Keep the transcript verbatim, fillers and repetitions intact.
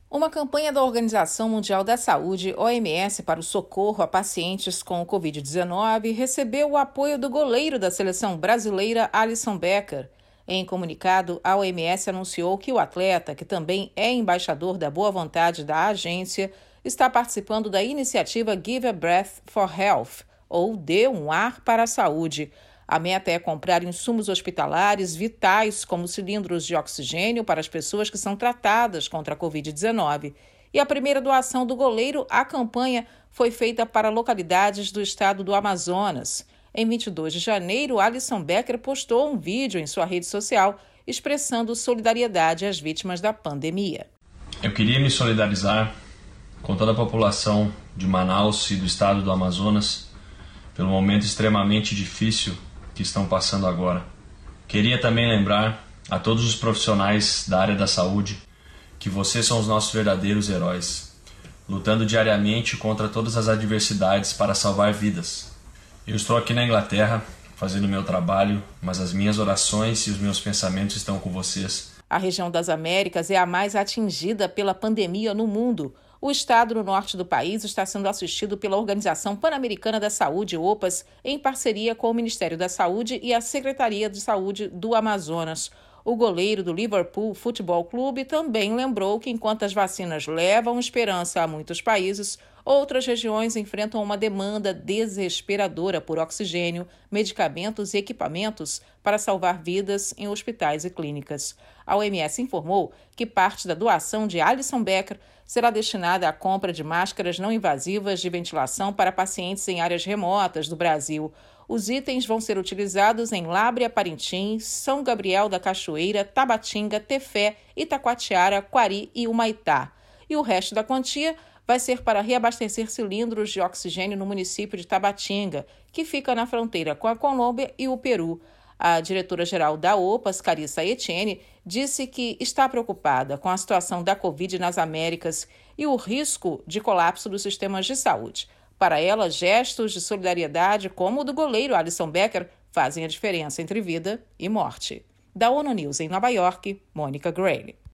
Uma campanha da Organização Mundial da Saúde, O M S, para o socorro a pacientes com covid dezenove recebeu o apoio do goleiro da seleção brasileira, Alisson Becker. Em comunicado, a O M S anunciou que o atleta, que também é embaixador da boa vontade da agência, está participando da iniciativa Give a Breath for Health, ou Dê um Ar para a Saúde. A meta é comprar insumos hospitalares vitais, como cilindros de oxigênio para as pessoas que são tratadas contra a covid dezenove. E a primeira doação do goleiro à campanha foi feita para localidades do estado do Amazonas. Em vinte e dois de janeiro, Alisson Becker postou um vídeo em sua rede social expressando solidariedade às vítimas da pandemia. Eu queria me solidarizar com toda a população de Manaus e do estado do Amazonas pelo momento extremamente difícil que estão passando agora. Queria também lembrar a todos os profissionais da área da saúde que vocês são os nossos verdadeiros heróis, lutando diariamente contra todas as adversidades para salvar vidas. Eu estou aqui na Inglaterra fazendo meu trabalho, mas as minhas orações e os meus pensamentos estão com vocês. A região das Américas é a mais atingida pela pandemia no mundo. O estado no norte do país está sendo assistido pela Organização Pan-Americana da Saúde, O P A S, em parceria com o Ministério da Saúde e a Secretaria de Saúde do Amazonas. O goleiro do Liverpool Futebol Clube também lembrou que enquanto as vacinas levam esperança a muitos países, outras regiões enfrentam uma demanda desesperadora por oxigênio, medicamentos e equipamentos para salvar vidas em hospitais e clínicas. A O M S informou que parte da doação de Alisson Becker será destinada à compra de máscaras não invasivas de ventilação para pacientes em áreas remotas do Brasil. Os itens vão ser utilizados em Lábrea, Parintins, São Gabriel da Cachoeira, Tabatinga, Tefé, Itacoatiara, Quari e Humaitá. E o resto da quantia vai ser para reabastecer cilindros de oxigênio no município de Tabatinga, que fica na fronteira com a Colômbia e o Peru. A diretora-geral da O P A S, Carissa Etienne, disse que está preocupada com a situação da Covid nas Américas e o risco de colapso dos sistemas de saúde. Para ela, gestos de solidariedade como o do goleiro Alisson Becker fazem a diferença entre vida e morte. Da ONU News em Nova York, Mônica Grayle.